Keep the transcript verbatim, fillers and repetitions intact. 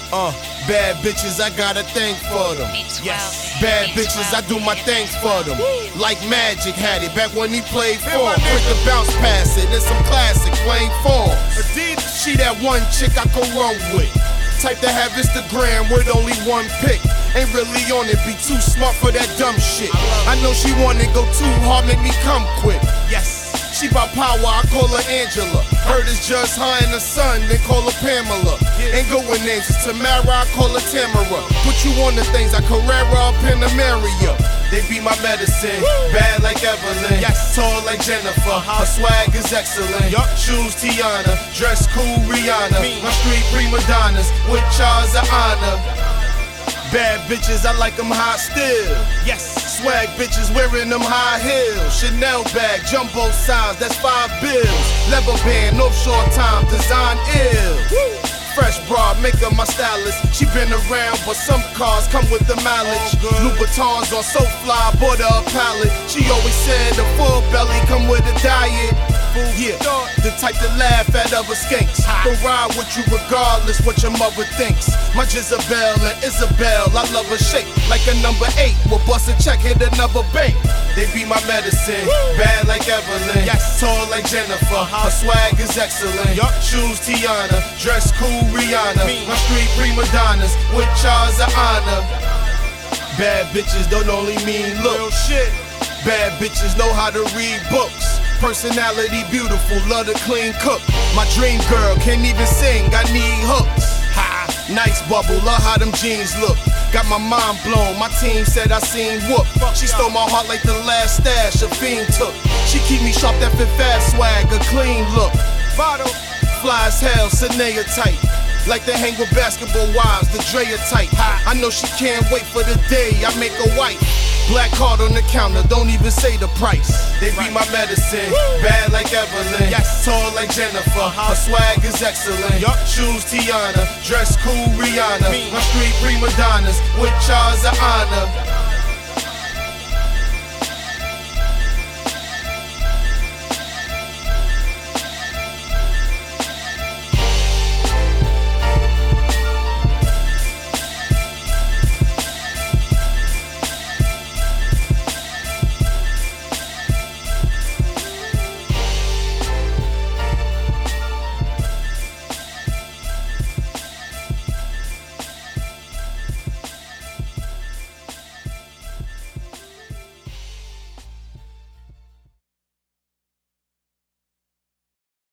Uh, bad bitches, I got a thing for them. Yes. Bad bitches, I do my things for them. Like Magic had it back when he played for. Quick to bounce past it, and some classic playing for. She that one chick I could run with. Type to have Instagram with only one pic. Ain't really on it, be too smart for that dumb shit. I know she wanna go too hard, make me come quick. Yes. She by power, I call her Angela. Heard it's just her and her son, then call her Pamela. Ain't going names, it's Tamara, I call her Tamara. Put you on the things like Carrera or Panamaria. They be my medicine, bad like Evelyn, yes. Tall like Jennifer, her swag is excellent. Yup. Shoes Tiana, dress cool Rihanna. Me. My street prima donnas with Charles of honor. Bad bitches, I like them hot still. Yes. Swag bitches wearing them high heels. Chanel bag, jumbo size, that's five bills. Leather band, North Shore time, design ill. Woo. Fresh broad, make her my stylist. She been around, but some cars come with the mileage. Oh, Louboutins on so fly, bought her a pallet. She always said a full belly come with a diet. Yeah, the type to laugh at other skanks. But ride with you regardless what your mother thinks. My Jezebel and Isabel, I love her shape like a number eight. Will bust a check, hit another bank. They be my medicine, bad like Evelyn, yes. Tall like Jennifer, her swag is excellent. Yup. Shoes Tiana, dress cool Rihanna. Me. My street prima donnas with Charles of honor. Bad bitches don't only mean look. Real shit. Bad bitches know how to read books. Personality beautiful, love to clean cook. My dream girl can't even sing, I need hooks. Ha, nice bubble, love how them jeans look. Got my mind blown, my team said I seen whoop. She stole my heart like the last stash a fiend took. She keep me sharp, that fit fast swag, a clean look. Bottle, fly as hell, Sanaya tight. Like to hang with basketball wives, the Drea type. I know she can't wait for the day I make her white. Black card on the counter, don't even say the price. They be my medicine, bad like Evelyn, yes. Tall like Jennifer, her swag is excellent. Yup. Shoes Tiana, dress cool Rihanna. Me. My street prima donnas with Charles of honor.